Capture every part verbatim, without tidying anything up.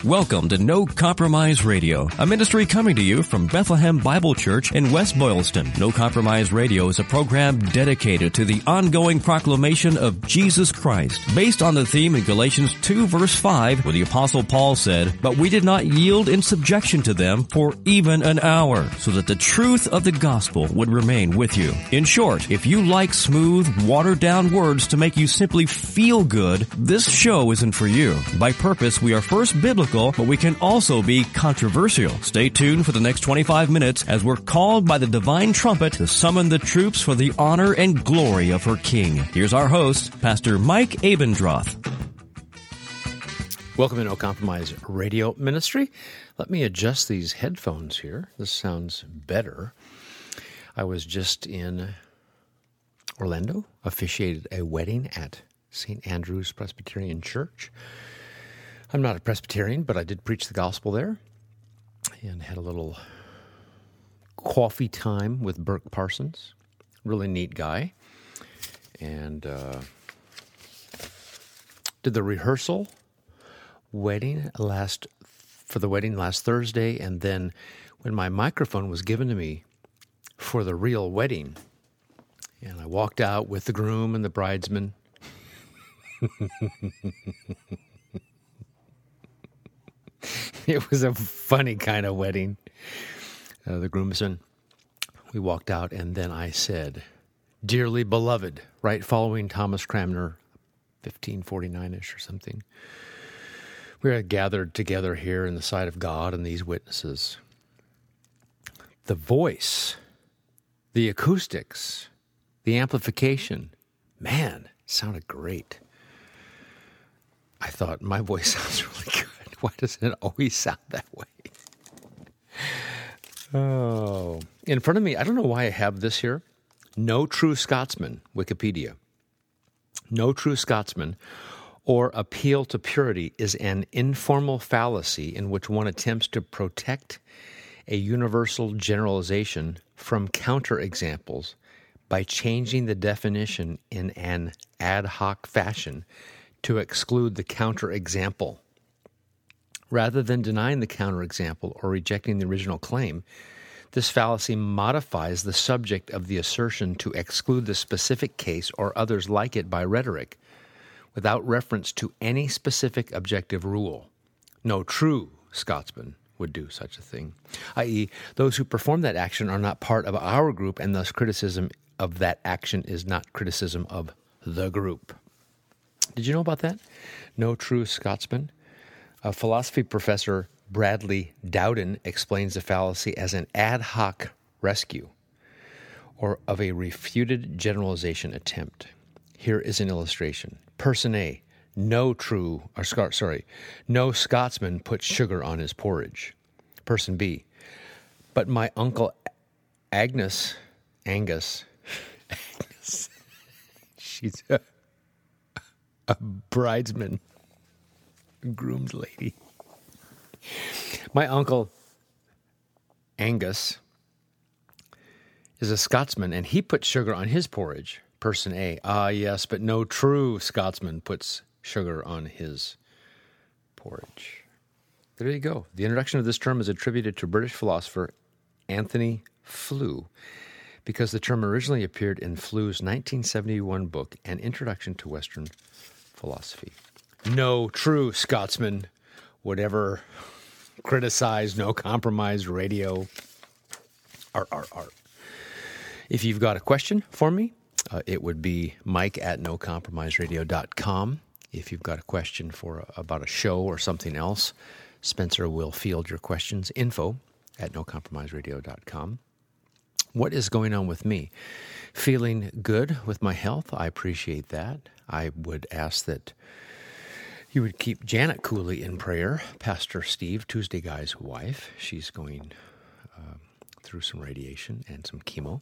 Welcome to No Compromise Radio, a ministry coming to you from Bethlehem Bible Church in West Boylston. No Compromise Radio is a program dedicated to the ongoing proclamation of Jesus Christ, based on the theme in Galatians two verse five, where the Apostle Paul said, "But we did not yield in subjection to them for even an hour, so that the truth of the gospel would remain with you." In short, if you like smooth, watered-down words to make you simply feel good, this show isn't for you. By purpose, we are first biblical, but we can also be controversial. Stay tuned for the next twenty-five minutes as we're called by the divine trumpet to summon the troops for the honor and glory of her King. Here's our host, Pastor Mike Abendroth. Welcome to No Compromise Radio Ministry. Let me adjust these headphones here. This sounds better. I was just in Orlando, officiated a wedding at Saint Andrew's Presbyterian Church. I'm not a Presbyterian, but I did preach the gospel there and had a little coffee time with Burke Parsons. Really neat guy. And uh, did the rehearsal wedding last for the wedding last Thursday, and then when my microphone was given to me for the real wedding, and I walked out with the groom and the bridesmen. It was a funny kind of wedding. Uh, the groomsmen, we walked out, and then I said, "Dearly beloved," right following Thomas Cranmer, fifteen forty-nine-ish or something. We are gathered together here in the sight of God and these witnesses. The voice, the acoustics, the amplification, man, sounded great. I thought, my voice sounds really good. Why doesn't it always sound that way? Oh, in front of me, I don't know why I have this here. No true Scotsman, Wikipedia. No true Scotsman or appeal to purity is an informal fallacy in which one attempts to protect a universal generalization from counterexamples by changing the definition in an ad hoc fashion to exclude the counterexample. Rather than denying the counterexample or rejecting the original claim, this fallacy modifies the subject of the assertion to exclude the specific case or others like it by rhetoric, without reference to any specific objective rule. No true Scotsman would do such a thing, that is, those who perform that action are not part of our group, and thus criticism of that action is not criticism of the group. Did you know about that? No true Scotsman. A philosophy professor, Bradley Dowden, explains the fallacy as an ad hoc rescue or of a refuted generalization attempt. Here is an illustration. Person A, no true, or sorry, no Scotsman puts sugar on his porridge. Person B, but my uncle Agnes, Angus, Agnes, she's a, a bridesman. Groomed lady. My uncle Angus is a Scotsman, and he puts sugar on his porridge. Person A, ah yes, but no true Scotsman puts sugar on his porridge. There you go. The introduction of this term is attributed to British philosopher Anthony Flew, because the term originally appeared in Flew's nineteen seventy-one book, An Introduction to Western Philosophy. No true Scotsman would ever criticize No Compromise Radio. Art, art, art. If you've got a question for me, uh, it would be mike at no compromise radio dot com. If you've got a question for a, about a show or something else, Spencer will field your questions. Info at no compromise radio dot com. What is going on with me? Feeling good with my health. I appreciate that. I would ask that you would keep Janet Cooley in prayer, Pastor Steve, Tuesday Guy's wife. She's going uh, through some radiation and some chemo.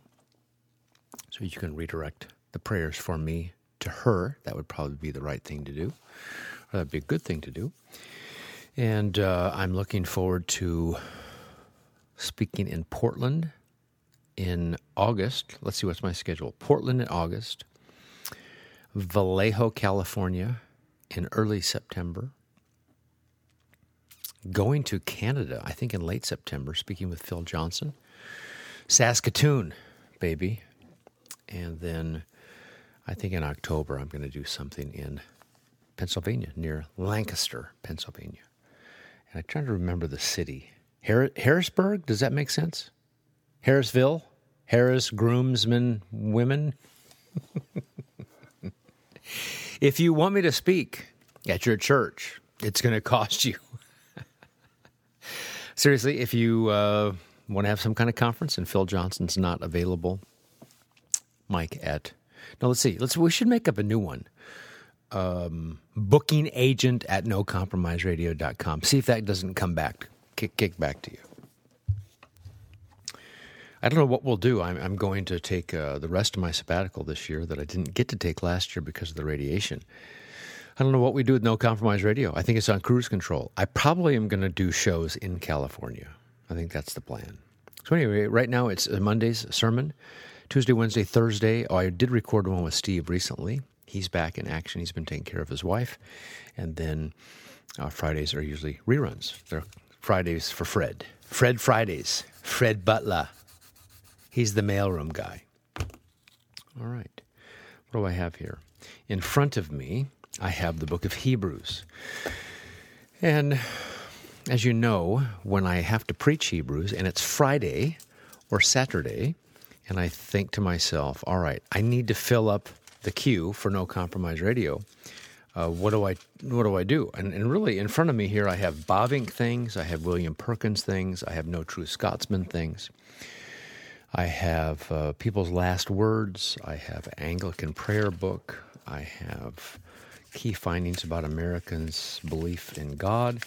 So you can redirect the prayers for me to her. That would probably be the right thing to do, or that'd be a good thing to do. And uh, I'm looking forward to speaking in Portland in August. Let's see, what's my schedule? Portland in August, Vallejo, California in early September, going to Canada, I think in late September, speaking with Phil Johnson. Saskatoon, baby. And then I think in October I'm going to do something in Pennsylvania, near Lancaster, Pennsylvania. And I'm trying to remember the city. Har- Harrisburg, does that make sense? Harrisville? Harris, groomsmen, women? If you want me to speak at your church, it's going to cost you. Seriously, if you uh, want to have some kind of conference and Phil Johnson's not available, Mike at, no, let's see, let's we should make up a new one. Um, booking agent at no compromise radio dot com. See if that doesn't come back, kick, kick back to you. I don't know what we'll do. I'm, I'm going to take uh, the rest of my sabbatical this year that I didn't get to take last year because of the radiation. I don't know what we do with No Compromise Radio. I think it's on cruise control. I probably am going to do shows in California. I think that's the plan. So anyway, right now it's Monday's sermon, Tuesday, Wednesday, Thursday. Oh, I did record one with Steve recently. He's back in action. He's been taking care of his wife. And then uh, Fridays are usually reruns. They're Fridays for Fred. Fred Fridays. Fred Butler. He's the mailroom guy. All right. What do I have here? In front of me, I have the book of Hebrews. And as you know, when I have to preach Hebrews, and it's Friday or Saturday, and I think to myself, all right, I need to fill up the queue for No Compromise Radio. Uh, what do I what do I do? And, and really, in front of me here, I have Bavinck things, I have William Perkins things, I have No True Scotsman things. I have uh, People's Last Words, I have Anglican Prayer Book, I have Key Findings About Americans' Belief in God.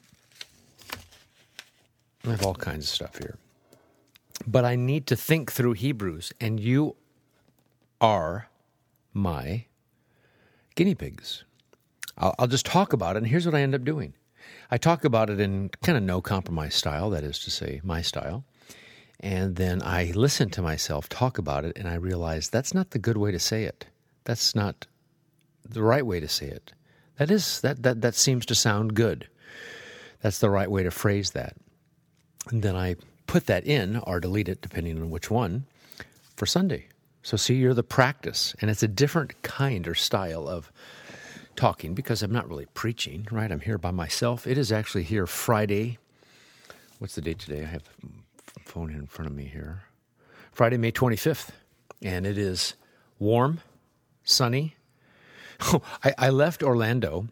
I have all kinds of stuff here. But I need to think through Hebrews, and you are my guinea pigs. I'll, I'll just talk about it, and here's what I end up doing. I talk about it in kind of no compromise style, that is to say, my style. And then I listen to myself talk about it, and I realize that's not the good way to say it. That's not the right way to say it. That is that that that seems to sound good. That's the right way to phrase that. And then I put that in or delete it, depending on which one, for Sunday. So see, you're the practice, and it's a different kind or style of talking because I'm not really preaching, right? I'm here by myself. It is actually here Friday. What's the date today? I have the phone in front of me here. Friday, May twenty-fifth, and it is warm, sunny. Oh, I, I left Orlando,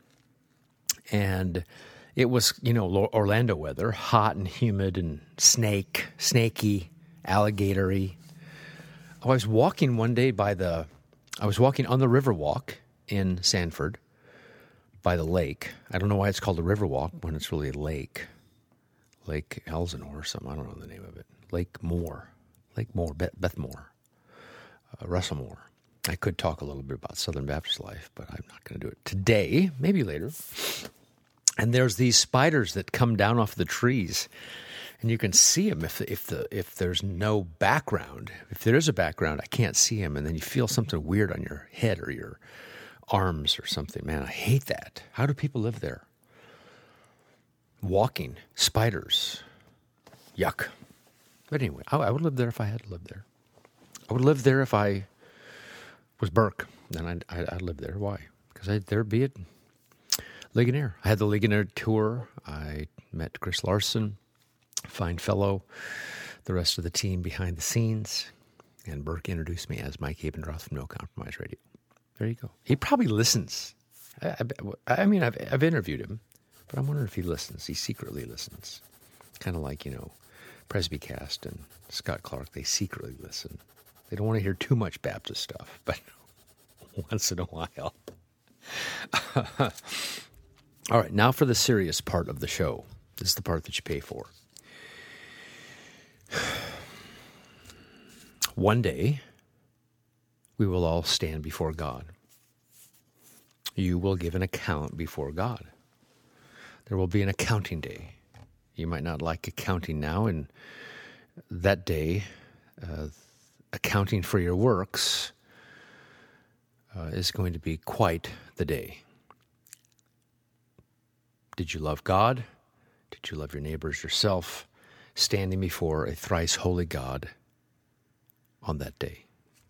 and it was, you know, Orlando weather, hot and humid and snake, snaky, alligatory. I was walking one day by the, I was walking on the Riverwalk in Sanford by the lake. I don't know why it's called a Riverwalk when it's really a lake. Lake Elsinore or something. I don't know the name of it. Lake Moore. Lake Moore, Beth, Beth Moore. Uh, Russell Moore. I could talk a little bit about Southern Baptist life, but I'm not going to do it today, maybe later. And there's these spiders that come down off the trees, and you can see them if the, if the if there's no background. If there is a background, I can't see them, and then you feel something weird on your head or your arms or something. Man, I hate that. How do people live there? Walking, spiders, yuck. But anyway, I, I would live there if I had to live there. I would live there if I was Burke, then I'd, I'd, I'd live there. Why? Because I'd there be it. Ligonier. I had the Ligonier tour. I met Chris Larson, fine fellow, the rest of the team behind the scenes, and Burke introduced me as Mike Abendroth from No Compromise Radio. There you go. He probably listens. I, I, I mean, I've, I've interviewed him, but I'm wondering if he listens. He secretly listens. Kind of like, you know, Presbycast and Scott Clark, they secretly listen. They don't want to hear too much Baptist stuff, but once in a while. All right, now for the serious part of the show. This is the part that you pay for. One day, we will all stand before God. You will give an account before God. There will be an accounting day. You might not like accounting now, and that day, uh, accounting for your works uh, is going to be quite the day. Did you love God? Did you love your neighbor as yourself, standing before a thrice holy God on that day?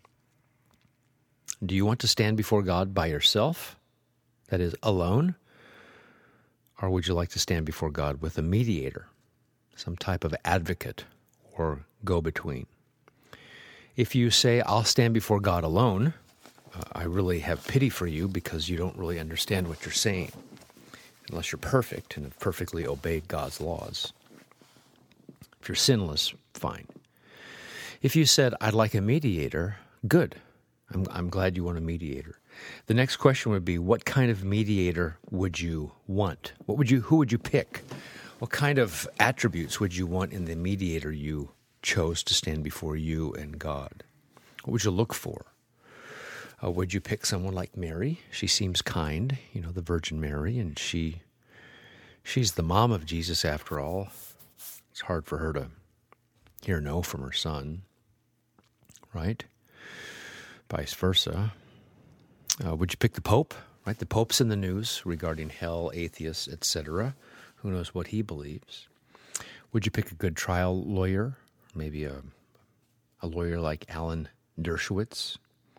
Do you want to stand before God by yourself, that is, alone? Or would you like to stand before God with a mediator, some type of advocate or go-between? If you say, I'll stand before God alone, uh, I really have pity for you because you don't really understand what you're saying, unless you're perfect and have perfectly obeyed God's laws. If you're sinless, fine. If you said, I'd like a mediator, good. I'm, I'm glad you want a mediator. The next question would be, what kind of mediator would you want? What would you? Who would you pick? What kind of attributes would you want in the mediator you chose to stand before you and God? What would you look for? Uh, would you pick someone like Mary? She seems kind, you know, the Virgin Mary, and she she's the mom of Jesus after all. It's hard for her to hear no from her son, right? Vice versa. Uh, would you pick the Pope? Right, the Pope's in the news regarding hell, atheists, et cetera. Who knows what he believes? Would you pick a good trial lawyer? Maybe a a lawyer like Alan Dershowitz?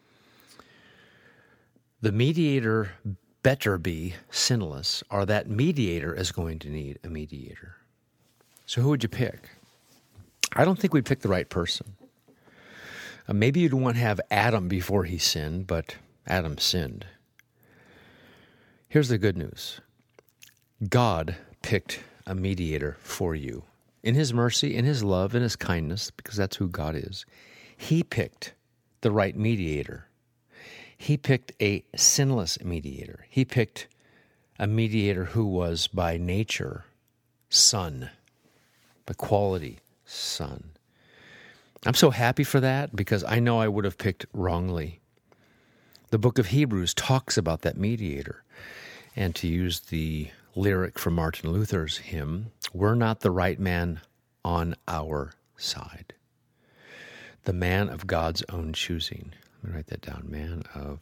The mediator better be sinless, or that mediator is going to need a mediator. So who would you pick? I don't think we'd pick the right person. Uh, maybe you'd want to have Adam before he sinned, but Adam sinned. Here's the good news. God picked a mediator for you. In his mercy, in his love, in his kindness, because that's who God is, he picked the right mediator. He picked a sinless mediator. He picked a mediator who was by nature son, by quality son. I'm so happy for that because I know I would have picked wrongly. The book of Hebrews talks about that mediator. And to use the lyric from Martin Luther's hymn, we're not the right man on our side. The man of God's own choosing. Let me write that down. Man of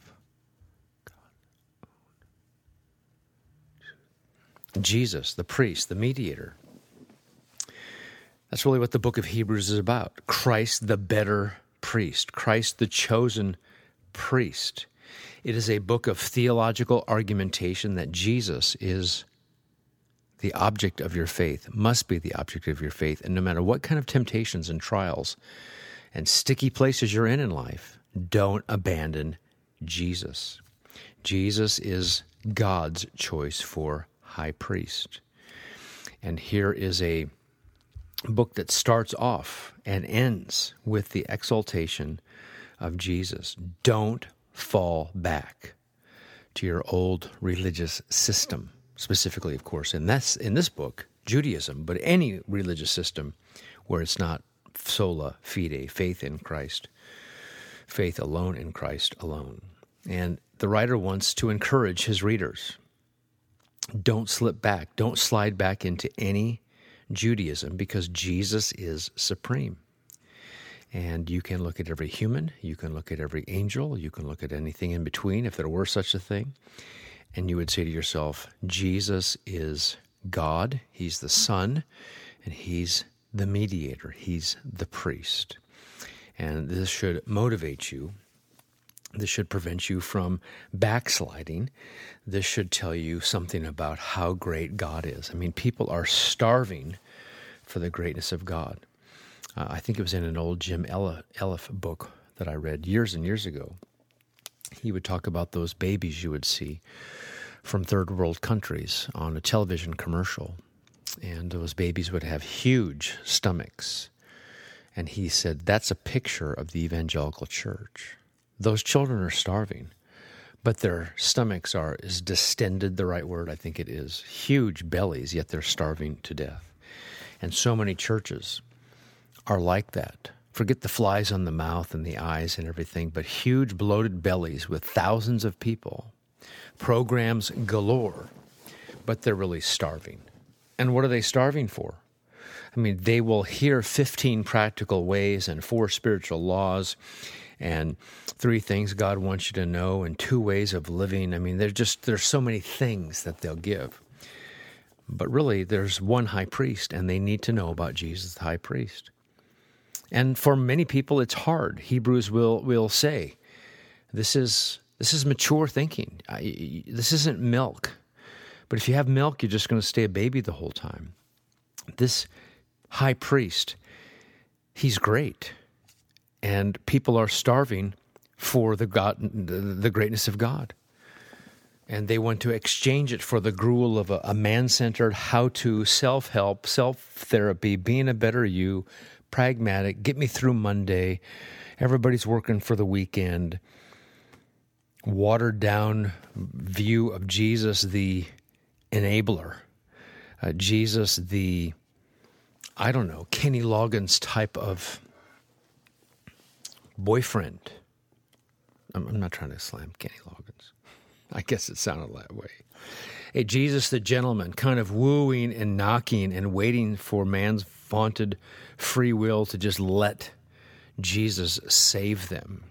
God. Jesus, the priest, the mediator. That's really what the book of Hebrews is about. Christ, the better priest. Christ, the chosen priest. It is a book of theological argumentation that Jesus is the object of your faith, must be the object of your faith. And no matter what kind of temptations and trials and sticky places you're in in life, don't abandon Jesus. Jesus is God's choice for high priest. And here is a book that starts off and ends with the exaltation of Jesus. Don't fall back to your old religious system. Specifically, of course, in this, in this book, Judaism, but any religious system where it's not sola fide, faith in Christ, faith alone in Christ alone. And the writer wants to encourage his readers. Don't slip back. Don't slide back into any Judaism because Jesus is supreme. And you can look at every human, you can look at every angel, you can look at anything in between, if there were such a thing, and you would say to yourself, Jesus is God, he's the Son, and he's the mediator, he's the priest. And this should motivate you. This should prevent you from backsliding. This should tell you something about how great God is. I mean, people are starving for the greatness of God. Uh, I think it was in an old Jim Elliff book that I read years and years ago. He would talk about those babies you would see from third world countries on a television commercial. And those babies would have huge stomachs. And he said, that's a picture of the evangelical church. Those children are starving, but their stomachs are, is distended the right word? I think it is. Huge bellies, yet they're starving to death. And so many churches are like that. Forget the flies on the mouth and the eyes and everything, but huge bloated bellies with thousands of people, programs galore, but they're really starving. And what are they starving for? I mean, they will hear fifteen practical ways and four spiritual laws and three things God wants you to know and two ways of living. I mean, there's just, there's so many things that they'll give. But really, there's one high priest, and they need to know about Jesus, the high priest. And for many people, it's hard. Hebrews will will say, this is this is mature thinking. I, this isn't milk. But if you have milk, you're just going to stay a baby the whole time. This high priest, he's great. And people are starving for the God, the greatness of God. And they want to exchange it for the gruel of a, a man-centered, how-to, self-help, self-therapy, being a better you, pragmatic, get me through Monday, everybody's working for the weekend, watered-down view of Jesus, the enabler, uh, Jesus, the, I don't know, Kenny Loggins type of boyfriend. I'm, I'm not trying to slam Kenny Loggins. I guess it sounded that way. Hey, Jesus the gentleman, kind of wooing and knocking and waiting for man's vaunted free will to just let Jesus save them.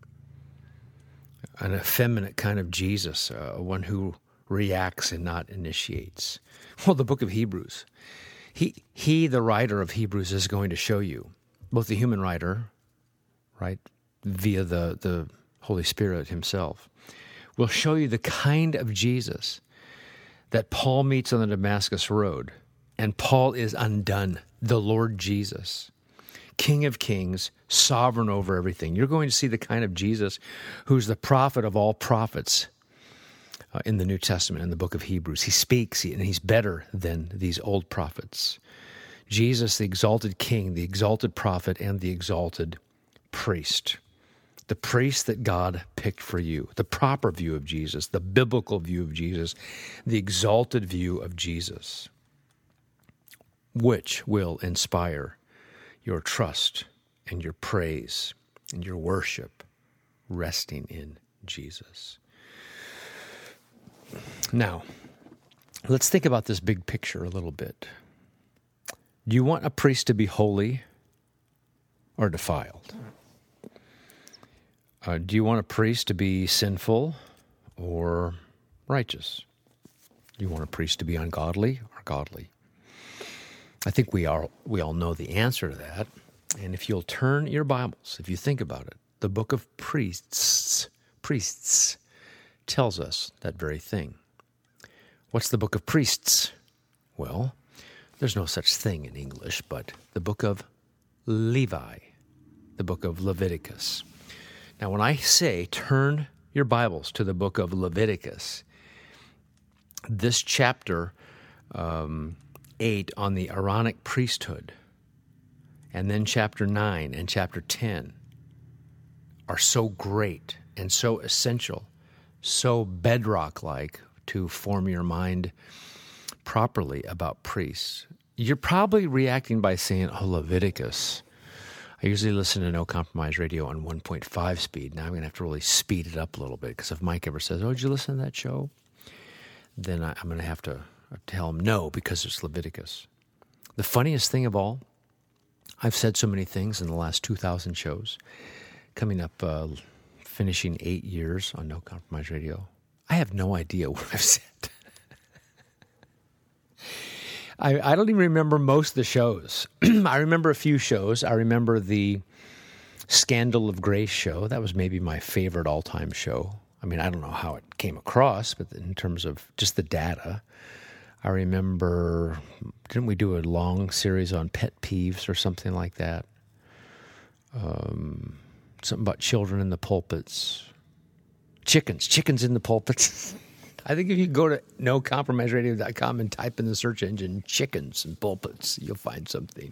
An effeminate kind of Jesus, uh, one who reacts and not initiates. Well, the book of Hebrews, he, he, the writer of Hebrews, is going to show you, both the human writer, right, via the, the Holy Spirit himself, will show you the kind of Jesus that Paul meets on the Damascus Road. And Paul is undone, the Lord Jesus, King of kings, sovereign over everything. You're going to see the kind of Jesus who's the prophet of all prophets uh, in the New Testament, in the book of Hebrews. He speaks, and he's better than these old prophets. Jesus, the exalted king, the exalted prophet, and the exalted priest. The priest that God picked for you, the proper view of Jesus, the biblical view of Jesus, the exalted view of Jesus, which will inspire your trust and your praise and your worship resting in Jesus. Now, let's think about this big picture a little bit. Do you want a priest to be holy or defiled? Uh, do you want a priest to be sinful or righteous? Do you want a priest to be ungodly or godly? I think we are we all know the answer to that. And if you'll turn your Bibles, if you think about it, the book of priests, priests tells us that very thing. What's the book of priests? Well, there's no such thing in English, but the book of Levi, the book of Leviticus. Now, when I say turn your Bibles to the book of Leviticus, this chapter um, eight on the Aaronic priesthood, and then chapter nine and chapter ten are so great and so essential, so bedrock-like to form your mind properly about priests. You're probably reacting by saying, oh, Leviticus. I usually listen to No Compromise Radio on one point five speed. Now I'm going to have to really speed it up a little bit, because if Mike ever says, oh, did you listen to that show? Then I, I'm going to have to tell him no, because it's Leviticus. The funniest thing of all, I've said so many things in the last two thousand shows, coming up, uh, finishing eight years on No Compromise Radio. I have no idea what I've said. I, I don't even remember most of the shows. I remember a few shows. I remember the Scandal of Grace show. That was maybe my favorite all-time show. I mean, I don't know how it came across, but in terms of just the data, I remember, didn't we do a long series on pet peeves or something like that? Um, something about children in the pulpits. Chickens, chickens in the pulpits. I think if you go to no compromise radio dot com and type in the search engine chickens and pulpits, you'll find something.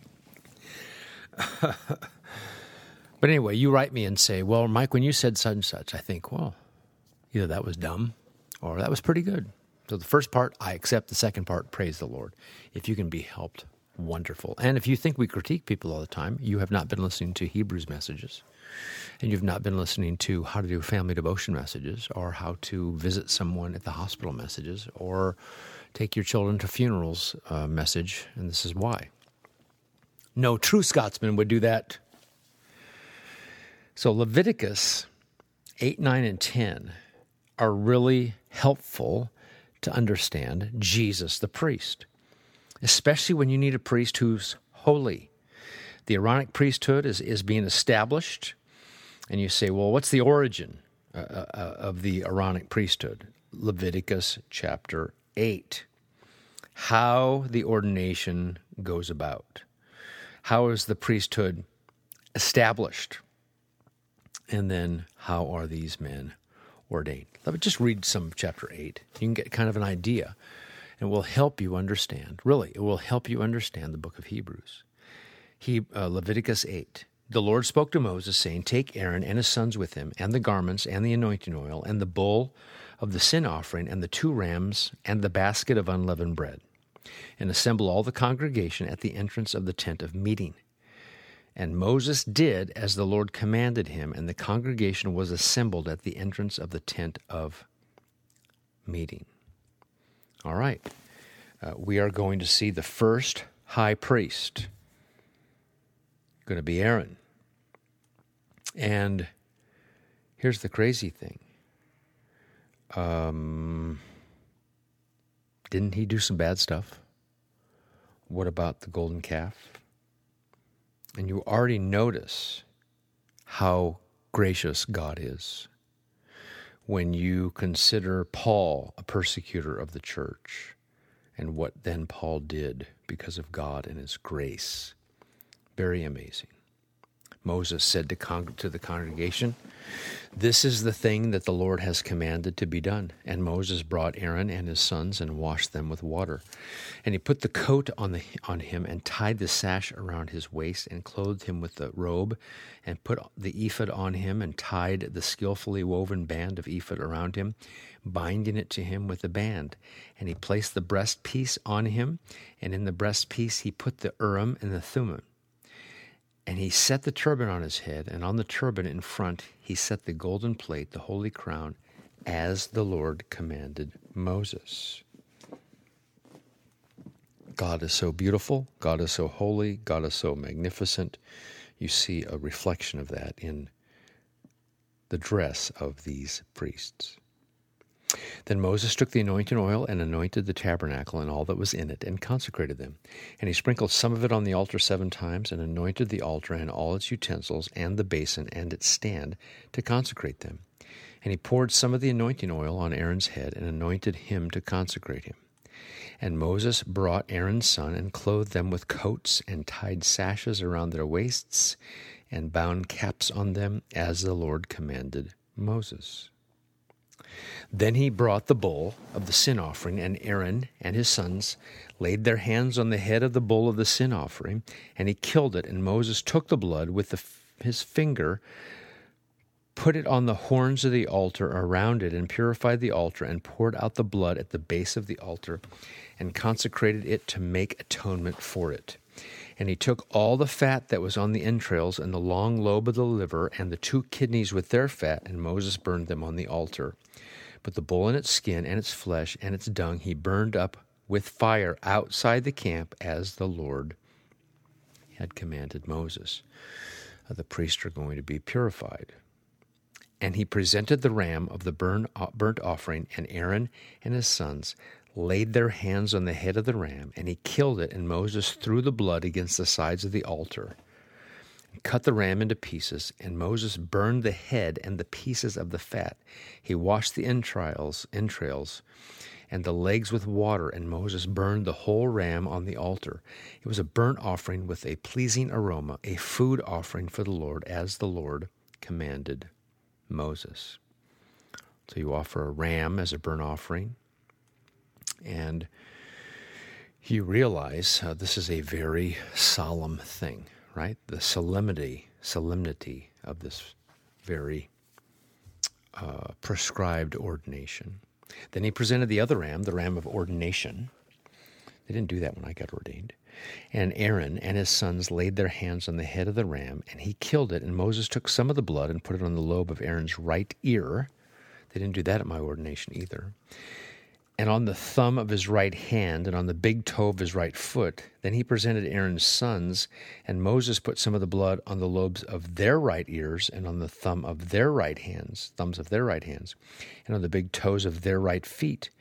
But anyway, you write me and say, well, Mike, when you said such and such, I think, well, either that was dumb or that was pretty good. So the first part, I accept. The second part, praise the Lord. If you can be helped, wonderful. And if you think we critique people all the time, you have not been listening to Hebrews messages, and you've not been listening to how to do family devotion messages, or how to visit someone at the hospital messages, or take your children to funerals uh, message, and this is why. No true Scotsman would do that. So Leviticus eight, nine, and ten are really helpful to understand Jesus the priest. especially when you need a priest who's holy. The Aaronic priesthood is, is being established, and you say, well, what's the origin uh, uh, of the Aaronic priesthood? Leviticus chapter eight. How the ordination goes about. How is the priesthood established? And then how are these men ordained? Let me just read some of chapter eight. You can get kind of an idea, and it will help you understand. Really, it will help you understand the book of Hebrews. He, uh, Leviticus eight. The Lord spoke to Moses, saying, take Aaron and his sons with him, and the garments, and the anointing oil, and the bull of the sin offering, and the two rams, and the basket of unleavened bread, and assemble all the congregation at the entrance of the tent of meeting. And Moses did as the Lord commanded him, and the congregation was assembled at the entrance of the tent of meeting. All right. Uh, we are going to see the first high priest, going to be Aaron. And here's the crazy thing. Um, didn't he do some bad stuff? What about the golden calf? And you already notice how gracious God is when you consider Paul a persecutor of the church and what then Paul did because of God and his grace. Very amazing. Moses said to, con- to the congregation, this is the thing that the Lord has commanded to be done. And Moses brought Aaron and his sons and washed them with water. And he put the coat on, the, on him and tied the sash around his waist and clothed him with the robe and put the ephod on him and tied the skillfully woven band of ephod around him, binding it to him with a band. And he placed the breastpiece on him, and in the breastpiece he put the Urim and the Thummim. And he set the turban on his head, and on the turban in front he set the golden plate, the holy crown, as the Lord commanded Moses. God is so beautiful, God is so holy, God is so magnificent. You see a reflection of that in the dress of these priests. Then Moses took the anointing oil and anointed the tabernacle and all that was in it, and consecrated them. And he sprinkled some of it on the altar seven times, and anointed the altar and all its utensils, and the basin and its stand, to consecrate them. And he poured some of the anointing oil on Aaron's head, and anointed him to consecrate him. And Moses brought Aaron's son, and clothed them with coats, and tied sashes around their waists, and bound caps on them, as the Lord commanded Moses. Then he brought the bull of the sin offering, and Aaron and his sons laid their hands on the head of the bull of the sin offering, and he killed it. And Moses took the blood with the, his finger, put it on the horns of the altar around it, and purified the altar, and poured out the blood at the base of the altar, and consecrated it to make atonement for it. And he took all the fat that was on the entrails, and the long lobe of the liver, and the two kidneys with their fat, and Moses burned them on the altar. But the bull and its skin, and its flesh, and its dung he burned up with fire outside the camp, as the Lord had commanded Moses. Uh, the priests are going to be purified. And he presented the ram of the burnt offering, and Aaron and his sons laid their hands on the head of the ram, and he killed it, and Moses threw the blood against the sides of the altar, and cut the ram into pieces, and Moses burned the head and the pieces of the fat. He washed the entrails, entrails and the legs with water, and Moses burned the whole ram on the altar. It was a burnt offering with a pleasing aroma, a food offering for the Lord, as the Lord commanded Moses. So you offer a ram as a burnt offering, and you realize uh, this is a very solemn thing, right? The solemnity, solemnity of this very uh, prescribed ordination. Then he presented the other ram, the ram of ordination. They didn't do that when I got ordained. And Aaron and his sons laid their hands on the head of the ram, and he killed it. And Moses took some of the blood and put it on the lobe of Aaron's right ear. They didn't do that at my ordination either. And on the thumb of his right hand, and on the big toe of his right foot. Then he presented Aaron's sons, and Moses put some of the blood on the lobes of their right ears, and on the thumb of their right hands, thumbs of their right hands, and on the big toes of their right feet.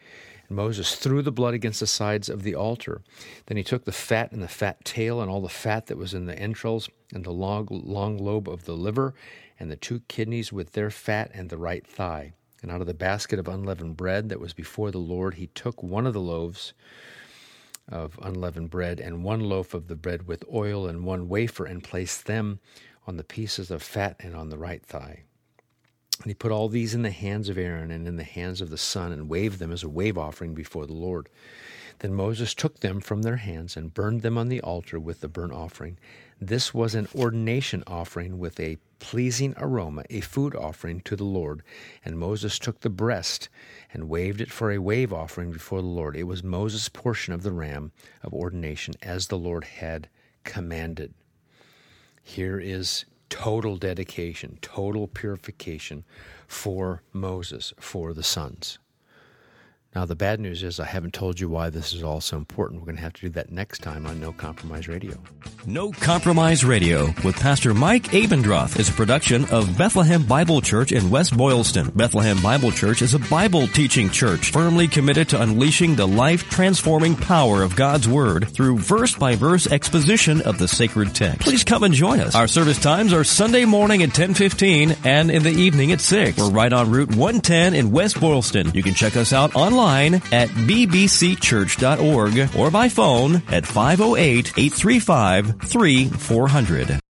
And Moses threw the blood against the sides of the altar. Then he took the fat and the fat tail and all the fat that was in the entrails and the long, long lobe of the liver and the two kidneys with their fat and the right thigh. And out of the basket of unleavened bread that was before the Lord, he took one of the loaves of unleavened bread and one loaf of the bread with oil and one wafer and placed them on the pieces of fat and on the right thigh. And he put all these in the hands of Aaron and in the hands of the son and waved them as a wave offering before the Lord. Then Moses took them from their hands and burned them on the altar with the burnt offering. This was an ordination offering with a pleasing aroma, a food offering to the Lord. And Moses took the breast and waved it for a wave offering before the Lord. It was Moses' portion of the ram of ordination, as the Lord had commanded. Here is total dedication, total purification for Moses, for the sons. Now, the bad news is I haven't told you why this is all so important. We're going to have to do that next time on No Compromise Radio. No Compromise Radio with Pastor Mike Abendroth is a production of Bethlehem Bible Church in West Boylston. Bethlehem Bible Church is a Bible teaching church firmly committed to unleashing the life-transforming power of God's Word through verse-by-verse exposition of the sacred text. Please come and join us. Our service times are Sunday morning at ten fifteen and in the evening at six. We're right on Route one ten in West Boylston. You can check us out online at b b c church dot org or by phone at five oh eight, eight three five, three four zero zero.